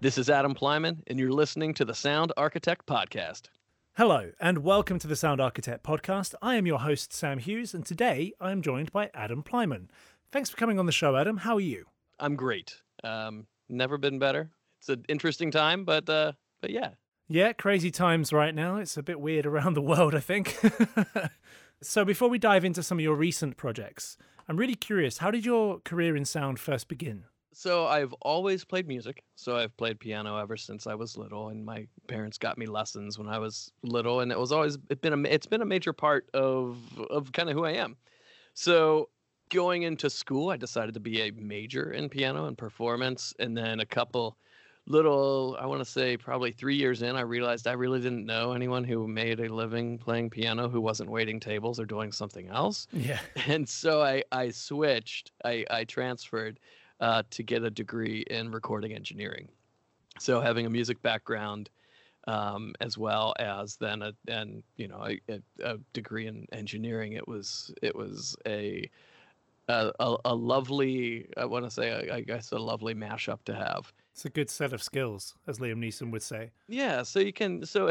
This is Adam Plyman, and you're listening to the Sound Architect Podcast. Hello, and welcome to the Sound Architect Podcast. I am your host, Sam Hughes, and today I am joined by Adam Plyman. Thanks for coming on the show, Adam. How are you? I'm great. Never been better. It's an interesting time, but yeah. Yeah, crazy times right now. It's a bit weird around the world, I think. So before we dive into some of your recent projects, I'm really curious, how did your career in sound first begin? So I've always played music. So I've played piano ever since I was little, and my parents got me lessons when I was little, and it's been a major part of kind of who I am. So going into school, I decided to be a major in piano and performance, and then I want to say probably 3 years in, I realized I really didn't know anyone who made a living playing piano who wasn't waiting tables or doing something else. Yeah. And so I switched. I transferred to get a degree in recording engineering. So having a music background, as well as then a degree in engineering, it was a lovely, I want to say, I guess, a lovely mashup to have. It's a good set of skills, as Liam Neeson would say. Yeah, so you can, so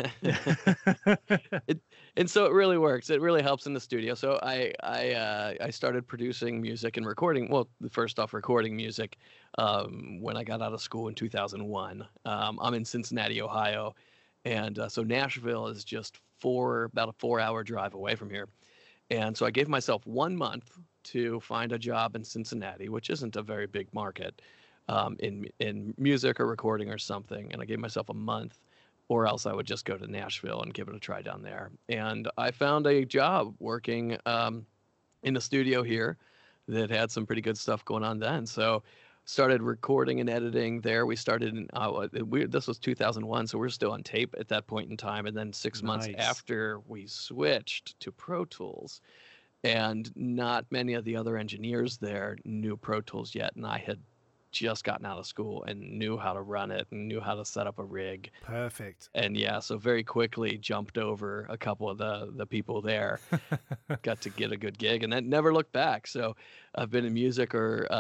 so it really works. It really helps in the studio. So I started producing music and recording. Well, first off, recording music when I got out of school in 2001. I'm in Cincinnati, Ohio, and so Nashville is just about a 4-hour drive away from here. And so I gave myself 1 month to find a job in Cincinnati, which isn't a very big market, in music or recording or something. And I gave myself a month, or else I would just go to Nashville and give it a try down there. And I found a job working in the studio here that had some pretty good stuff going on then. So started recording and editing there. We started this was 2001, so we're still on tape at that point in time. And then 6 months after, we switched to Pro Tools. And not many of the other engineers there knew Pro Tools yet, and I had just gotten out of school and knew how to run it and knew how to set up a rig. Perfect. And yeah, so very quickly jumped over a couple of the people there, got to get a good gig, and then never looked back. So I've been in music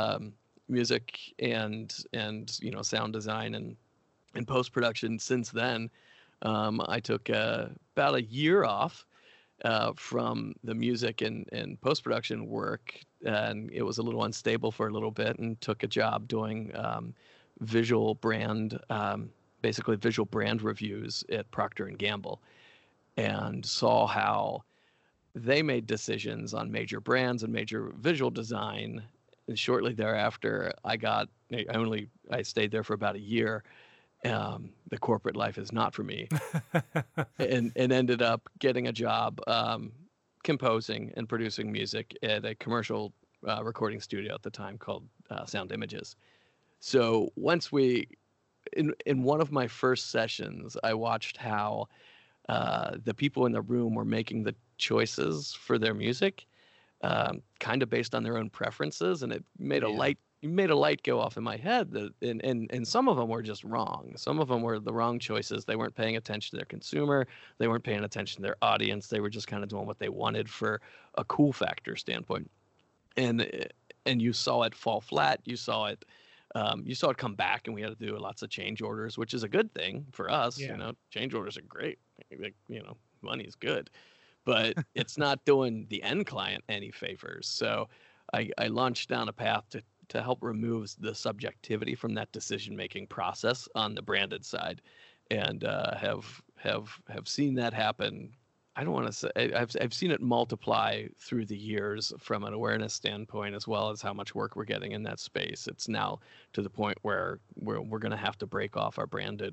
and sound design and post-production since then. I took about a year off from the music and post-production work, and it was a little unstable for a little bit, and took a job doing visual brand reviews at Procter & Gamble, and saw how they made decisions on major brands and major visual design. And shortly thereafter, I stayed there for about a year. The corporate life is not for me, and ended up getting a job composing and producing music at a commercial recording studio at the time called Sound Images. So once in one of my first sessions, I watched how the people in the room were making the choices for their music, kind of based on their own preferences, and it made a light go off in my head and some of them were just wrong. Some of them were the wrong choices. They weren't paying attention to their consumer. They weren't paying attention to their audience. They were just kind of doing what they wanted for a cool factor standpoint. And you saw it fall flat. You saw it come back, and we had to do lots of change orders, which is a good thing for us. Yeah. Change orders are great. Money's good, but it's not doing the end client any favors. So I launched down a path to help remove the subjectivity from that decision-making process on the branded side, and have seen that happen. I don't want to say I've seen it multiply through the years from an awareness standpoint, as well as how much work we're getting in that space. It's now to the point where we're going to have to break off our branded,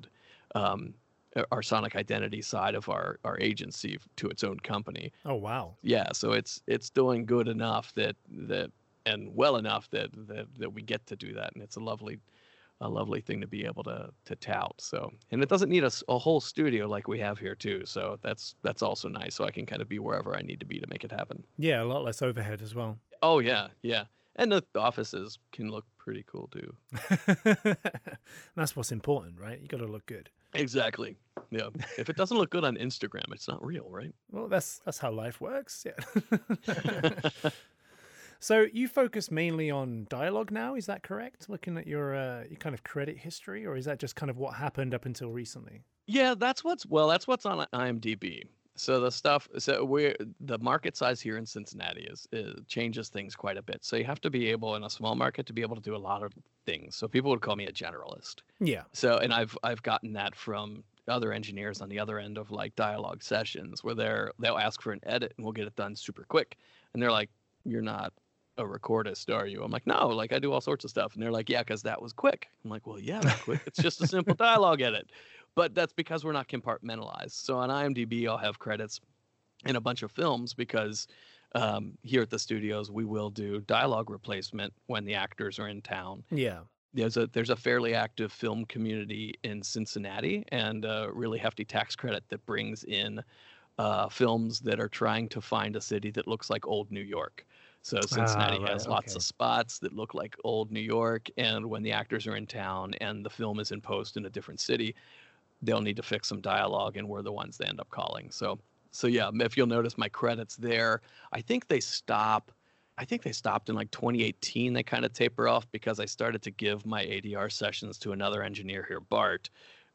our sonic identity side of our agency to its own company. Oh, wow. Yeah, so it's doing good enough that and well enough that we get to do that, and it's a lovely thing to be able to tout. So, and it doesn't need a whole studio like we have here too. So that's also nice. So I can kind of be wherever I need to be to make it happen. Yeah, a lot less overhead as well. Oh yeah, and the offices can look pretty cool too. That's what's important, right? You got to look good. Exactly. Yeah. If it doesn't look good on Instagram, it's not real, right? Well, that's how life works. Yeah. So you focus mainly on dialogue now, is that correct? Looking at your kind of credit history, or is that just kind of what happened up until recently? Yeah, that's what's on IMDb. So the market size here in Cincinnati is changes things quite a bit. So you have to be able in a small market to be able to do a lot of things. So people would call me a generalist. Yeah. So and I've gotten that from other engineers on the other end of like dialogue sessions where they'll ask for an edit and we'll get it done super quick. And they're like, "You're not a recordist, are you?" I'm like, "No, like I do all sorts of stuff." And they're like, "Yeah, because that was quick." I'm like, "Well, yeah, that's quick. It's just a simple dialogue edit." But that's because we're not compartmentalized. So on IMDb, I'll have credits in a bunch of films because here at the studios, we will do dialogue replacement when the actors are in town. Yeah. There's a fairly active film community in Cincinnati and a really hefty tax credit that brings in films that are trying to find a city that looks like old New York. So Ah, Cincinnati right. has lots Okay. of spots that look like old New York, and when the actors are in town and the film is in post in a different city, they'll need to fix some dialogue, and we're the ones they end up calling. So yeah, if you'll notice my credits there, I think they stop. I think they stopped in like 2018. They kind of taper off because I started to give my ADR sessions to another engineer here, Bart,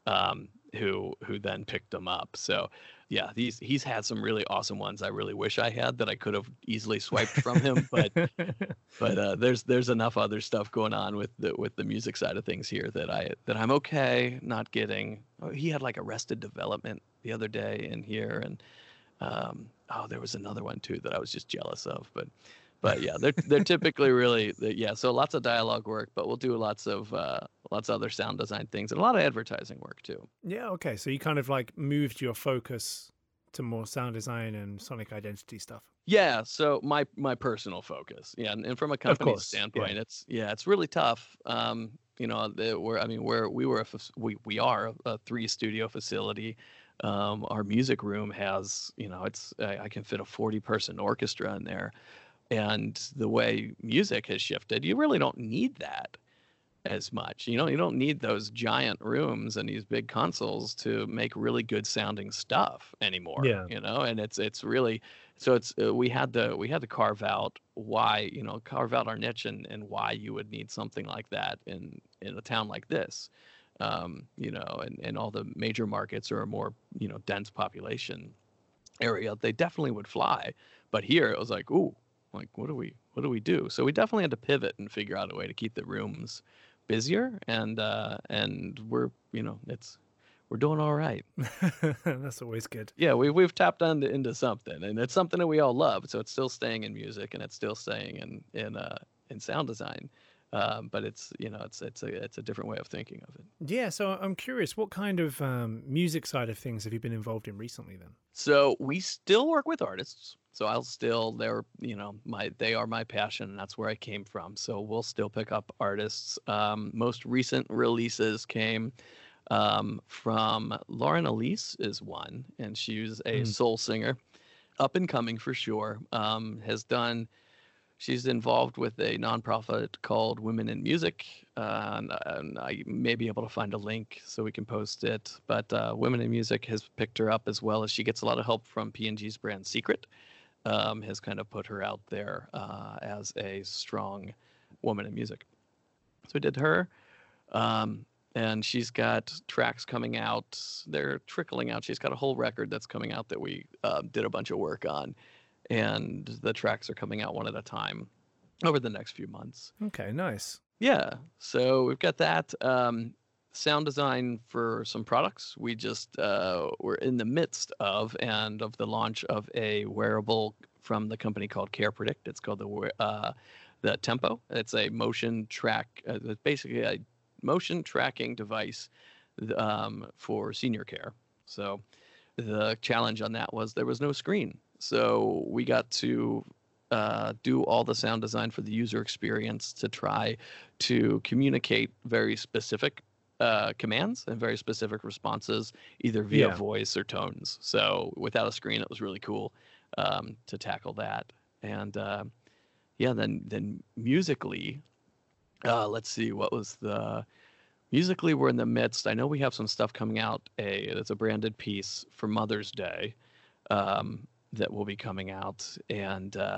who then picked them up. So yeah, he's had some really awesome ones. I really wish I had that I could have easily swiped from him, but there's enough other stuff going on with the music side of things here that I'm okay not getting. Oh, he had like Arrested Development the other day in here, and there was another one too that I was just jealous of. But yeah, they're typically yeah. So lots of dialogue work, but we'll do lots of other sound design things and a lot of advertising work too. Yeah, okay. So you kind of like moved your focus to more sound design and sonic identity stuff. Yeah, so my personal focus, yeah, and from a Of company course. Yeah. standpoint, it's really tough. We are a 3 studio facility. Our music room has, I can fit a 40-person orchestra in there, and the way music has shifted, you really don't need that as much. You don't need those giant rooms and these big consoles to make really good sounding stuff anymore, Yeah. and it's really so it's we had to carve out our niche and why you would need something like that in a town like this. And all the major markets are a more, dense population area. They definitely would fly. But here it was like, ooh, like what do we do? So we definitely had to pivot and figure out a way to keep the rooms busier, and we're doing all right. That's always good. Yeah, we've tapped into something, and it's something that we all love. So it's still staying in music, and it's still staying in sound design. But it's a different way of thinking of it. Yeah, so I'm curious, what kind of music side of things have you been involved in recently then? So we still work with artists. So they are my passion, and that's where I came from. So we'll still pick up artists. Most recent releases came from Lauren Elise is one, and she's a Mm. soul singer, up and coming for sure. She's involved with a nonprofit called Women in Music, and I may be able to find a link so we can post it. But Women in Music has picked her up, as well as she gets a lot of help from P&G's brand Secret, has kind of put her out there as a strong woman in music. So we did her. And she's got tracks coming out. They're trickling out. She's got a whole record that's coming out that we did a bunch of work on. And the tracks are coming out one at a time over the next few months. Okay, nice. Yeah. So we've got that. Sound design for some products. We're in the midst of the launch of a wearable from the company called Care Predict. It's called the Tempo. It's a motion track. It's basically a motion tracking device for senior care. So the challenge on that was there was no screen. So we got to do all the sound design for the user experience to try to communicate very specific commands and very specific responses, either via voice or tones. So without a screen, it was really cool to tackle that. And then musically, let's see, musically, we're in the midst. I know we have some stuff coming out. It's a branded piece for Mother's Day that will be coming out, and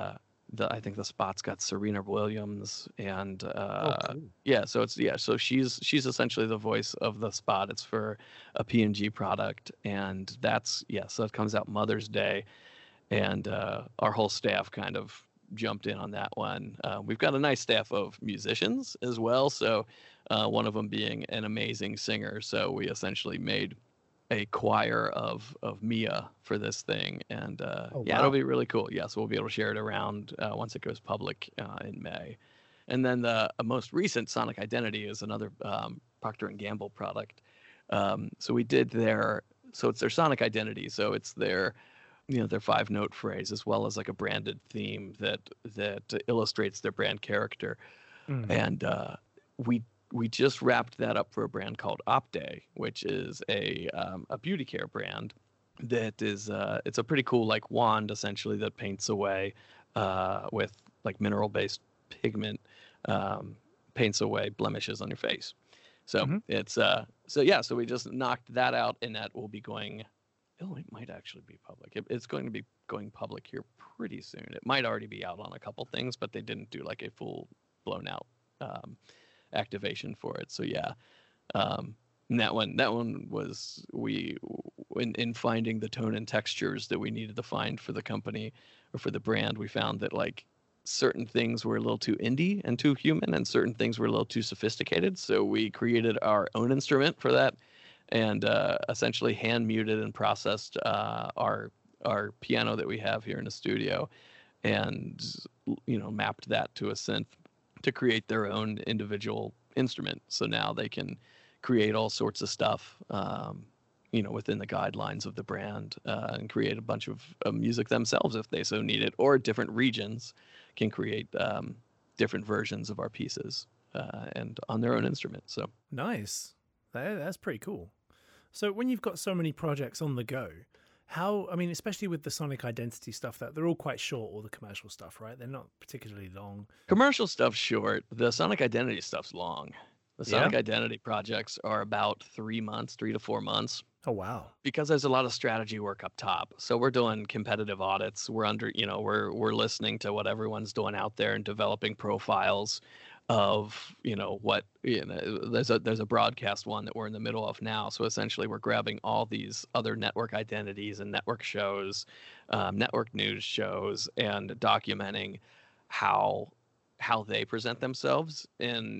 I think the spot's got Serena Williams and Oh, cool. yeah, so she's essentially the voice of the spot. It's for a P&G product, and so it comes out Mother's Day, and our whole staff kind of jumped in on that one. We've got a nice staff of musicians as well, so one of them being an amazing singer. So we essentially made a choir of Mia for this thing, and Oh, yeah, wow. it'll be really cool. Yeah, so we'll be able to share it around once it goes public in May. And then the most recent Sonic Identity is another Procter and Gamble product. So we did it's their Sonic Identity. So it's their their 5-note phrase, as well as like a branded theme that illustrates their brand character. And we just wrapped that up for a brand called Opday, which is a beauty care brand that is it's a pretty cool like wand essentially that paints away with like mineral based pigment, paints away blemishes on your face. So it's so we just knocked that out, and that will be going. Oh, it might actually be public. It's going to be going public here pretty soon. It might already be out on a couple things, but they didn't do like a full blown out activation for it. So yeah, and that one was in finding the tone and textures that we needed to find for the company or for the brand. We found that like certain things were a little too indie and too human, and certain things were a little too sophisticated. So we created our own instrument for that, and essentially hand muted and processed our piano that we have here in the studio, and mapped that to a synth to create their own individual instrument. So now they can create all sorts of stuff, within the guidelines of the brand, and create a bunch of music themselves if they so need it, or different regions can create different versions of our pieces and on their own instrument. So nice. That's pretty cool. So when you've got so many projects on the go, especially with the Sonic Identity stuff, that they're all quite short, all the commercial stuff, right? They're not particularly long. Commercial stuff's short. The Sonic Identity stuff's long. The Sonic Identity projects are about 3 to 4 months. Oh, wow. Because there's a lot of strategy work up top. So we're doing competitive audits. We're we're listening to what everyone's doing out there and developing profiles of there's a broadcast one that we're in the middle of now. So essentially we're grabbing all these other network identities and network shows, network news shows, and documenting how they present themselves in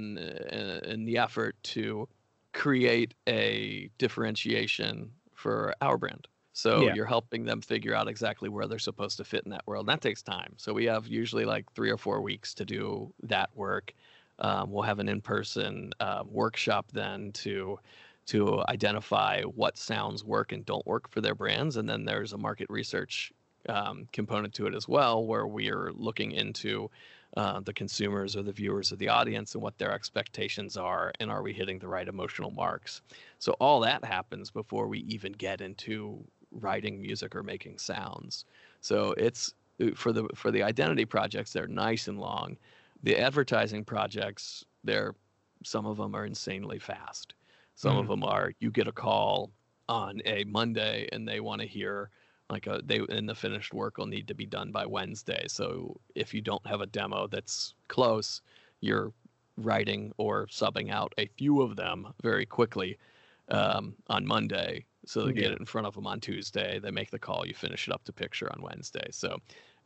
the effort to create a differentiation for our brand. So you're helping them figure out exactly where they're supposed to fit in that world. And that takes time. So we have usually like 3 or 4 weeks to do that work. We'll have an in-person workshop then to identify what sounds work and don't work for their brands. And then there's a market research component to it as well, where we are looking into the consumers or the viewers of the audience and what their expectations are, and are we hitting the right emotional marks. So all that happens before we even get into writing music or making sounds. So it's for the identity projects, they're nice and long. The advertising projects, some of them are insanely fast. Some of them are, you get a call on a Monday and they want to hear and the finished work will need to be done by Wednesday. So if you don't have a demo that's close, you're writing or subbing out a few of them very quickly on Monday. So they get it in front of them on Tuesday. They make the call. You finish it up to picture on Wednesday. So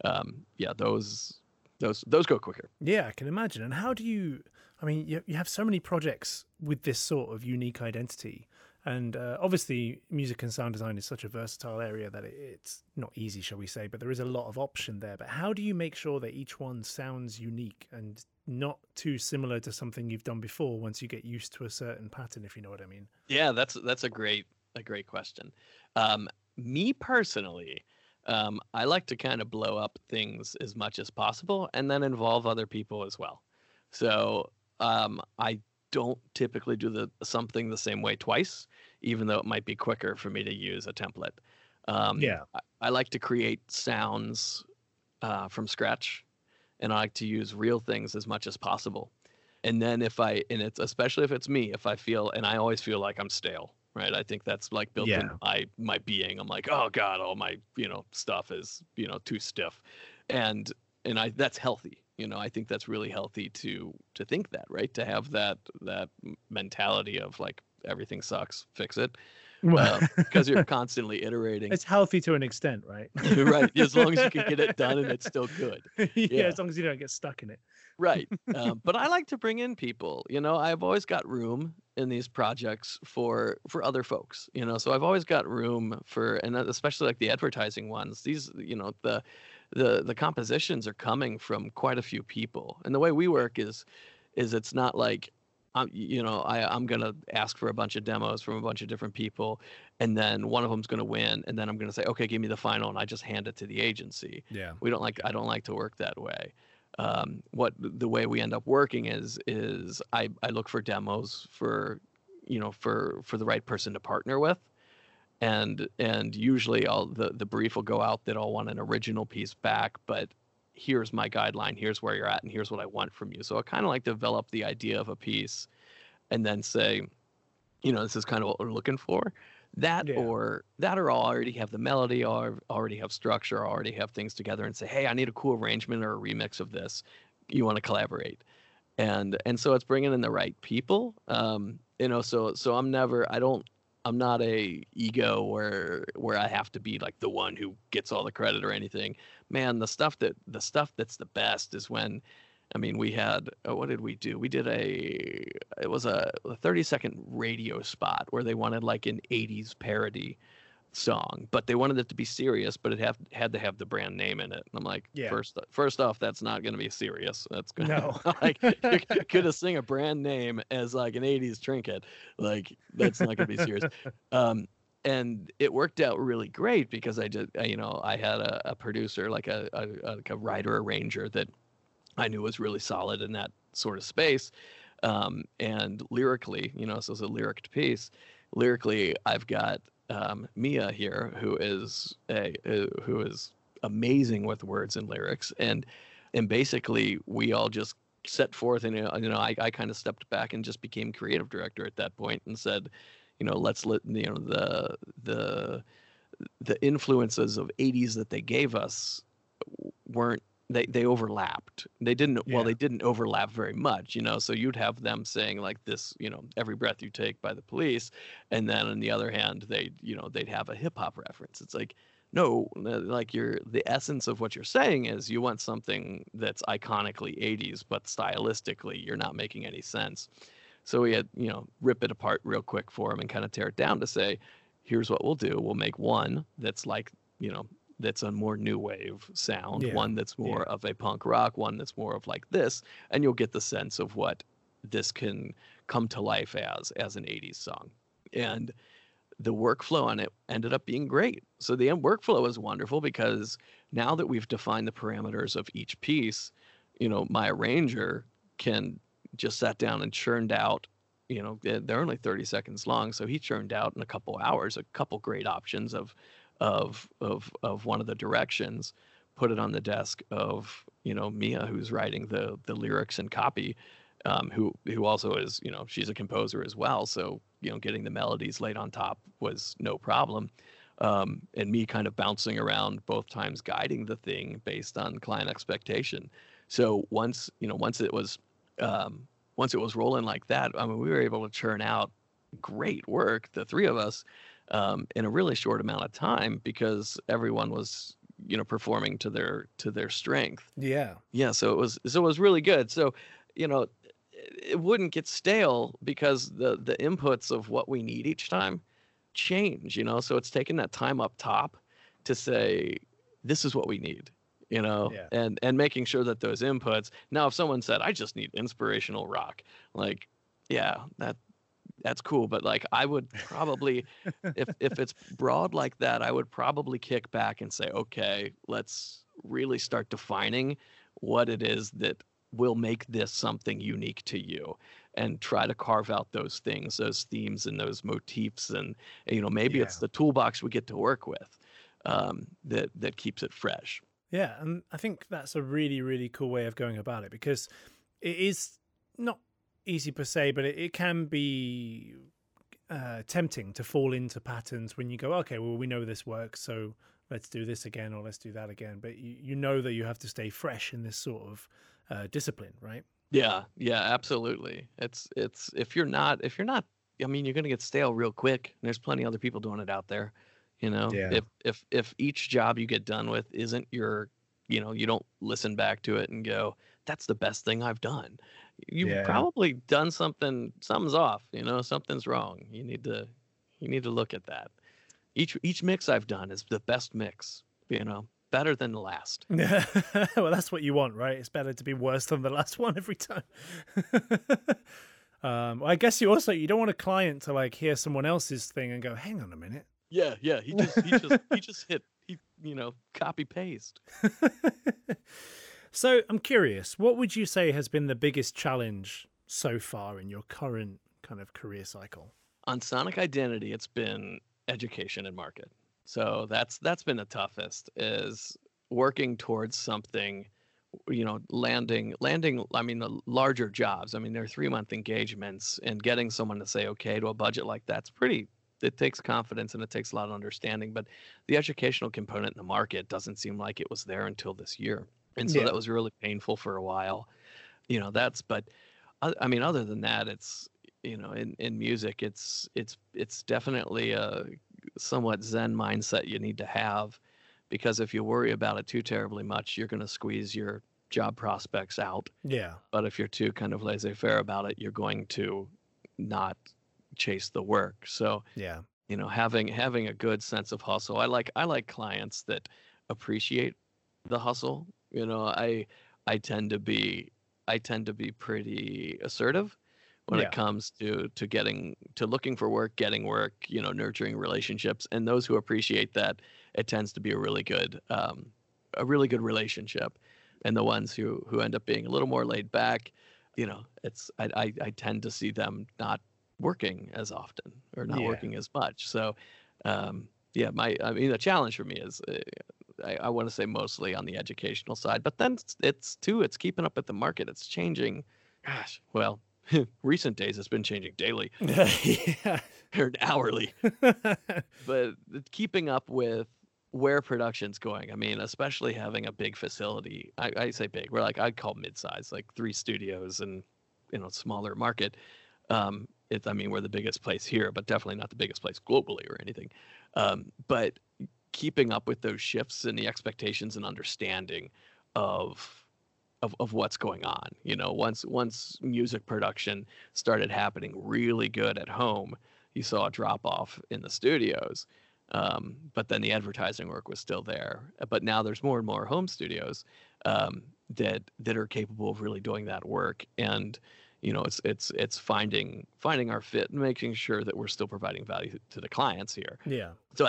those go quicker. Yeah, I can imagine. And how do you? You have so many projects with this sort of unique identity. And obviously, music and sound design is such a versatile area that it's not easy, shall we say, but there is a lot of option there. But how do you make sure that each one sounds unique and not too similar to something you've done before once you get used to a certain pattern, if you know what I mean? Yeah, that's a great question. Me personally, I like to kind of blow up things as much as possible and then involve other people as well. So I don't typically do something the same way twice, even though it might be quicker for me to use a template. I like to create sounds from scratch, and I like to use real things as much as possible. And then especially if it's me, if I feel, and I always feel like I'm stale, right? I think that's like built in my being. I'm like, oh God, all my, stuff is, too stiff. And and that's healthy. I think that's really healthy to think that, right? To have that mentality of like everything sucks, fix it, Well, because you're constantly iterating. it's healthy to an extent, right? Right, as long as you can get it done and it's still good. Yeah, Yeah, as long as you don't get stuck in it. right. But I like to bring in people. I've always got room in these projects for other folks. So I've always got room for, and especially like the advertising ones. These, the compositions are coming from quite a few people, and the way we work is it's not like I'm gonna ask for a bunch of demos from a bunch of different people, and then one of them's gonna win, and then I'm gonna say, okay, give me the final, and I just hand it to the agency. Yeah. I don't like to work that way. What the way we end up working is I look for demos for for the right person to partner with, and usually the brief will go out that I'll want an original piece back, but here's my guideline, here's where you're at, and here's what I want from you. So I kind of like develop the idea of a piece and then say, this is kind of what we're looking for. That or I'll already have the melody, or already have structure, or already have things together, and say, hey, I need a cool arrangement or a remix of this. You want to collaborate? And so it's bringing in the right people. So I'm not a ego where I have to be like the one who gets all the credit or anything. Man, the stuff that's the best is when, we had, what did we do? We did it was a 30-second radio spot where they wanted like an 80s parody song, but they wanted it to be serious, but it had to have the brand name in it. And I'm like, first off, that's not going to be serious. That's going No. like, you're going to sing a brand name as like an 80s trinket. Like, that's not going to be serious. And it worked out really great because I had a producer, like a writer arranger that I knew was really solid in that sort of space. And lyrically, so it's a lyric piece. Lyrically, I've got Mia here, who is amazing with words and lyrics, and basically we all just set forth, and I kind of stepped back and just became creative director at that point and said, let's let the influences of 80s that they gave us weren't. They overlapped. They didn't. Well, they didn't overlap very much, So you'd have them saying like this, "Every Breath You Take" by the Police, and then on the other hand, they'd have a hip hop reference. It's like, no, like the essence of what you're saying is you want something that's iconically 80s, but stylistically you're not making any sense. So we had rip it apart real quick for them and kind of tear it down to say, here's what we'll do. We'll make one that's like that's a more new wave sound, one that's more of a punk rock, one that's more of like this, and you'll get the sense of what this can come to life as an 80s song. And the workflow on it ended up being great. So the end workflow is wonderful because now that we've defined the parameters of each piece, my arranger can just sat down and churned out, they're only 30 seconds long, so he churned out in a couple hours a couple great options of one of the directions, put it on the desk of Mia, who's writing the lyrics and copy, who also is she's a composer as well, so getting the melodies laid on top was no problem, and me kind of bouncing around both times, guiding the thing based on client expectation. So once it was rolling like that, we were able to churn out great work, the three of us, in a really short amount of time because everyone was, performing to their strength. Yeah. So it was really good. So, it wouldn't get stale because the inputs of what we need each time change, so it's taking that time up top to say, this is what we need, and making sure that those inputs. Now, if someone said, I just need inspirational rock, like, that's cool, but like I would probably, if it's broad like that, I would probably kick back and say, okay, let's really start defining what it is that will make this something unique to you, and try to carve out those things, those themes and those motifs, and maybe it's the toolbox we get to work with that keeps it fresh. Yeah, and I think that's a really, really cool way of going about it, because it is not easy per se, but it can be tempting to fall into patterns when you go, okay, well, we know this works, so let's do this again or let's do that again. But you know that you have to stay fresh in this sort of discipline, right? Yeah, yeah, absolutely. It's if you're not, I mean, you're gonna get stale real quick. And there's plenty of other people doing it out there. You know, Yeah. if each job you get done with isn't your, you don't listen back to it and go, that's the best thing I've done. You've Yeah. probably done something's off. Something's wrong. You need to look at that. Each mix I've done is the best mix. Better than the last. Well, that's what you want, right? It's better to be worse than the last one every time. I guess you don't want a client to like hear someone else's thing and go, "Hang on a minute." Yeah, yeah. He just hit copy paste. So I'm curious, what would you say has been the biggest challenge so far in your current kind of career cycle? On Sonic Identity, it's been education and market. So that's been the toughest, is working towards something, landing, I mean, the larger jobs. I mean, they're 3-month engagements, and getting someone to say okay to a budget like that's it takes confidence and it takes a lot of understanding. But the educational component in the market doesn't seem like it was there until this year. And so Yeah. that was really painful for a while. But I mean, other than that, it's, in music, it's definitely a somewhat Zen mindset you need to have, because if you worry about it too terribly much, you're going to squeeze your job prospects out. Yeah. But if you're too kind of laissez-faire about it, you're going to not chase the work. So, Yeah. having a good sense of hustle. I like clients that appreciate the hustle. I tend to be pretty assertive when it Yeah. comes to looking for work, getting work, nurturing relationships. And those who appreciate that, it tends to be a really good relationship. And the ones who end up being a little more laid back, I tend to see them not working as often or not Yeah. working as much. So, yeah, I mean, the challenge for me is, I want to say mostly on the educational side, but then it's keeping up with the market. It's changing. Gosh, well, recent days it's been changing daily Yeah. or hourly, but keeping up with where production's going. I mean, especially having a big facility. I say big. I'd call mid-size, like 3 studios and smaller market. I mean, we're the biggest place here, but definitely not the biggest place globally or anything. But keeping up with those shifts and the expectations and understanding of what's going on. Once music production started happening really good at home, you saw a drop off in the studios. But then the advertising work was still there. But now there's more and more home studios that are capable of really doing that work. And it's finding our fit and making sure that we're still providing value to the clients here. Yeah. So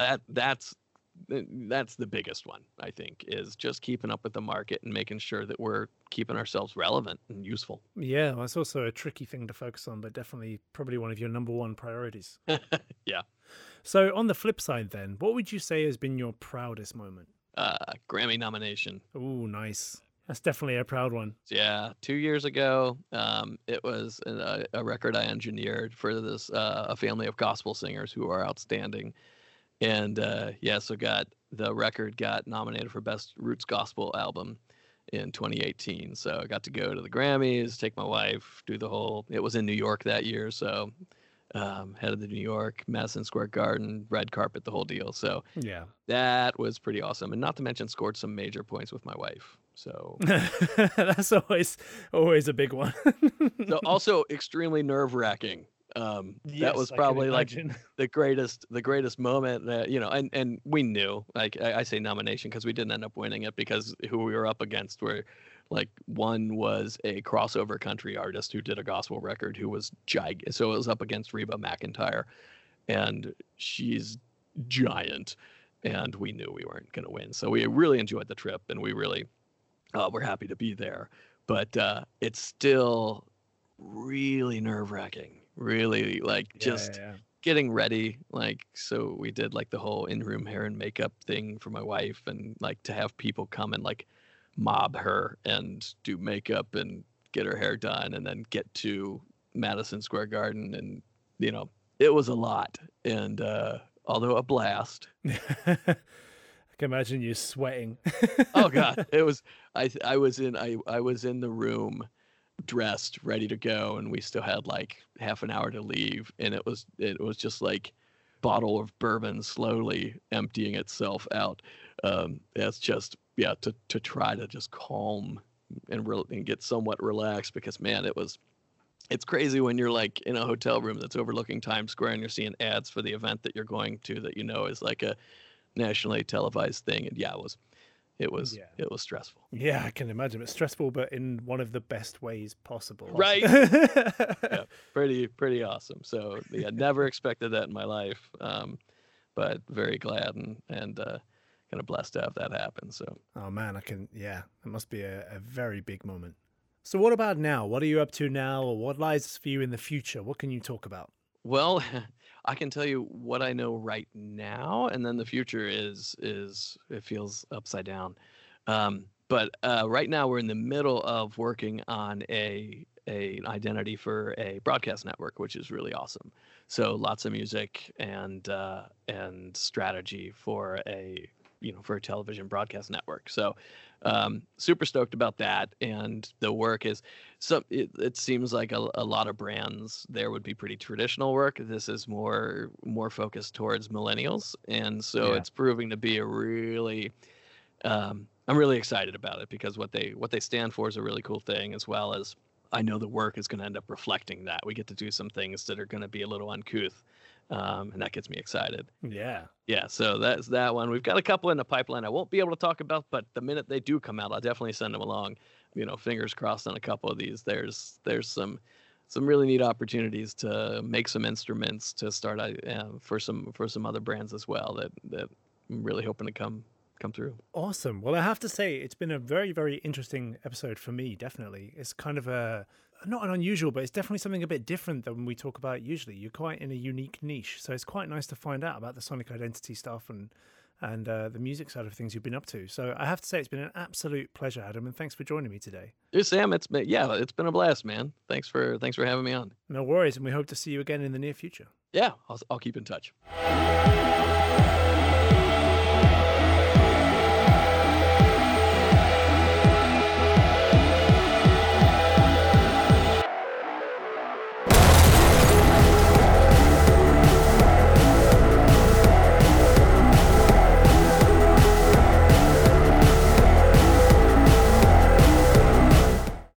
that's the biggest one, I think, is just keeping up with the market and making sure that we're keeping ourselves relevant and useful. Yeah. Well, it's also a tricky thing to focus on, but definitely probably one of your number one priorities. Yeah. So on the flip side then, what would you say has been your proudest moment? Grammy nomination. Oh, nice. That's definitely a proud one. Yeah, 2 years ago, it was a record I engineered for a family of gospel singers who are outstanding. And so the record got nominated for Best Roots Gospel Album in 2018. So I got to go to the Grammys, take my wife, it was in New York that year. So headed to New York, Madison Square Garden, red carpet, the whole deal. So Yeah. that was pretty awesome. And not to mention scored some major points with my wife. So That's always a big one. so also extremely nerve-wracking. That Yes, was I can probably like imagine. the greatest moment that, and we knew, like, I say nomination because we didn't end up winning it, because who we were up against were, like, one was a crossover country artist who did a gospel record who was giant. So it was up against Reba McEntire, and she's giant, and we knew we weren't going to win. So we really enjoyed the trip, and we really we're happy to be there. But it's still really nerve-wracking. Really, like, just Yeah. getting ready. Like, so we did like the whole in-room hair and makeup thing for my wife, and like to have people come and like mob her and do makeup and get her hair done and then get to Madison Square Garden. And it was a lot. And although a blast. can imagine you sweating. Oh God, it was. I was in the room, dressed, ready to go, and we still had like half an hour to leave, and it was just like bottle of bourbon slowly emptying itself out. It's just to try to just calm and get somewhat relaxed, because man, it's crazy when you're like in a hotel room that's overlooking Times Square and you're seeing ads for the event that you're going to that is like a nationally televised thing. And it was stressful. Yeah, I can imagine. It's stressful, but in one of the best ways possible. Right. Yeah, pretty awesome. So yeah, never expected that in my life. But very glad and kind of blessed to have that happen. So. Oh man, it must be a very big moment. So what about now? What are you up to now, or what lies for you in the future? What can you talk about? Well, I can tell you what I know right now, and then the future is it feels upside down. But right now we're in the middle of working on an identity for a broadcast network, which is really awesome. So lots of music and strategy for a television broadcast network. So super stoked about that. And the work is it seems like a lot of brands there would be pretty traditional work. This is more focused towards millennials. And so it's proving to be a really I'm really excited about it, because what they stand for is a really cool thing, as well as I know the work is going to end up reflecting that. We get to do some things that are going to be a little uncouth. And that gets me excited. Yeah. Yeah. So that's that one. We've got a couple in the pipeline I won't be able to talk about, but the minute they do come out, I'll definitely send them along. Fingers crossed on a couple of these. There's some really neat opportunities to make some instruments to start for some other brands as well that I'm really hoping to come through. Awesome. Well, I have to say, it's been a very, very interesting episode for me, definitely. It's kind of not an unusual, but it's definitely something a bit different than we talk about usually. You're quite in a unique niche, so it's quite nice to find out about the sonic identity stuff and the music side of things you've been up to. So I have to say, it's been an absolute pleasure, Adam, and thanks for joining me today. Dude, Sam, it's been a blast, man. Thanks for having me on. No worries, and we hope to see you again in the near future. Yeah, I'll keep in touch.